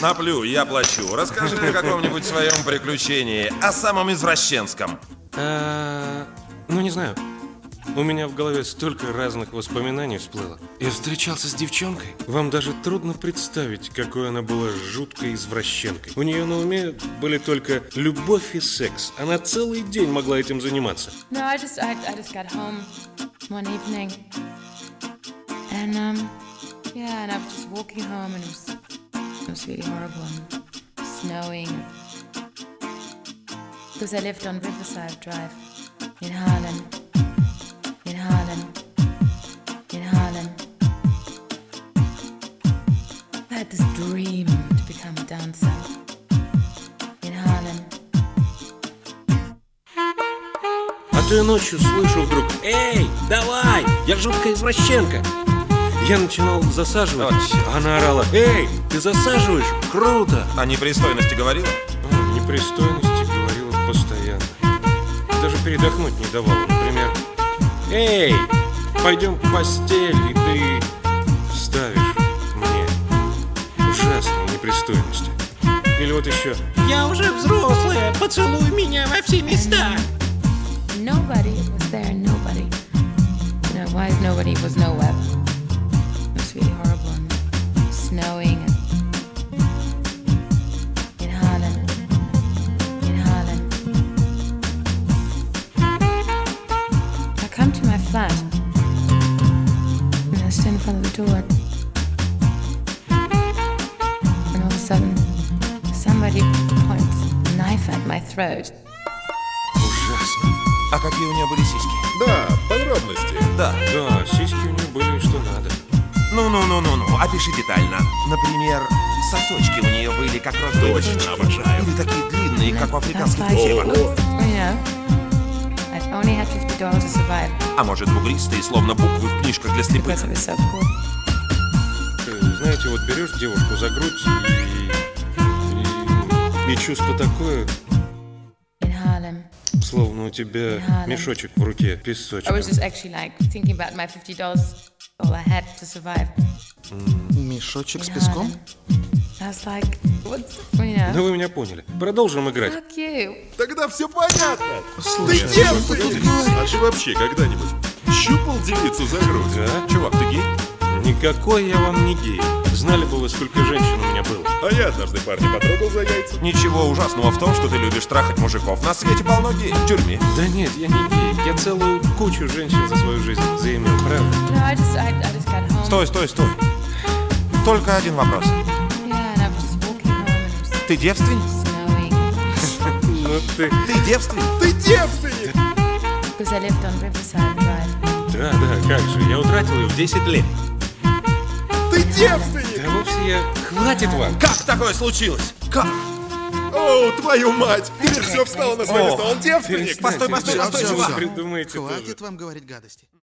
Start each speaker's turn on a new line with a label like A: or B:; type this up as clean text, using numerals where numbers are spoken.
A: Наплю, я плачу. Расскажи мне о каком-нибудь своем приключении, о самом извращенском.
B: Ну, не знаю. У меня в голове столько разных воспоминаний всплыло. Я встречался с девчонкой. Вам даже трудно представить, какой она была жуткой извращенкой. У нее на уме были только любовь и секс. Она целый день могла этим заниматься.
C: No, I just got home one evening, and I was just walking home, and it was really horrible, and snowing, because I lived on Riverside Drive in Harlem. I had this dream to become a dancer in Harlem.
B: А то я ночью слышу вдруг: «Эй, давай, я жуткая извращенка!» Я начинал засаживать, а она орала: «Эй, ты засаживаешь? Круто!»
A: О непристойности говорила?
B: О непристойности говорила постоянно. Даже передохнуть не давала. Например: «Эй, пойдем в постель, и ты ставишь мне ужасные непристойности». Или вот еще: «Я уже взрослая, поцелуй меня во все места».
C: Nobody was there, nobody. You know, why nobody was nowhere. It was really horrible, and snowing, and in Harlem. I come to my flat, and I stand in front of the door, and all of a sudden, somebody points a knife at my throat.
B: Ужасно.
A: А какие у нее были сиськи?
D: Да, подробности.
A: Да.
B: Да, сиськи у нее были что надо.
A: Ну, опиши детально. Например, сосочки у нее были как розовые.
D: Точно, обожаю.
A: Или такие длинные, как у африканских
C: That's like,
A: девок.
C: you know, I only had $50 to survive
A: А может, бугристые, словно буквы в книжках для слепых.
C: because I was so poor.
B: Знаете, вот берешь девушку за грудь и чувство такое,
C: In Harlem.
B: словно у тебя мешочек в руке,
C: I
B: песочек.
C: was just actually like thinking about my $50, all I had to survive.
E: Мешочек с песком?
C: I was like, what's, you know,
B: Ну вы меня поняли. Продолжим играть.
C: fuck you.
D: Тогда все понятно.
E: Слушай,
D: Ты
E: что ты
D: девственник.
E: говоришь?
D: А ты вообще когда-нибудь щупал девицу за грудь?
B: Да?
A: Чувак, ты гей?
B: Никакой я вам не гей. Знали бы вы, сколько женщин у меня было.
D: А я однажды парня потрогал за яйца.
A: Ничего ужасного в том, что ты любишь трахать мужиков. На свете полно геев в тюрьме.
B: Да нет, я не гей. Я целую кучу женщин за свою жизнь заимел, правда?
C: No, I just got home.
A: Стой. Только один вопрос.
C: Yeah, and I was just walking home, and it was
A: Ты девственник?
C: snowing,
B: Ну ты...
A: Ты девственник?
D: Ты девственник!
C: because I lived on Riverside Drive.
B: Да, как же. Я утратил ее в 10 лет.
D: Ты девственник!
B: Да вовсе я... Хватит вам!
A: Как такое случилось? Как?
D: О, твою мать! Теперь все встало на свое
A: О,
D: место. Он девственник!
B: Перестаньте,
A: Постой,
B: всё,
A: чувак.
B: вы придумаете тоже.
E: Хватит вам говорить гадости.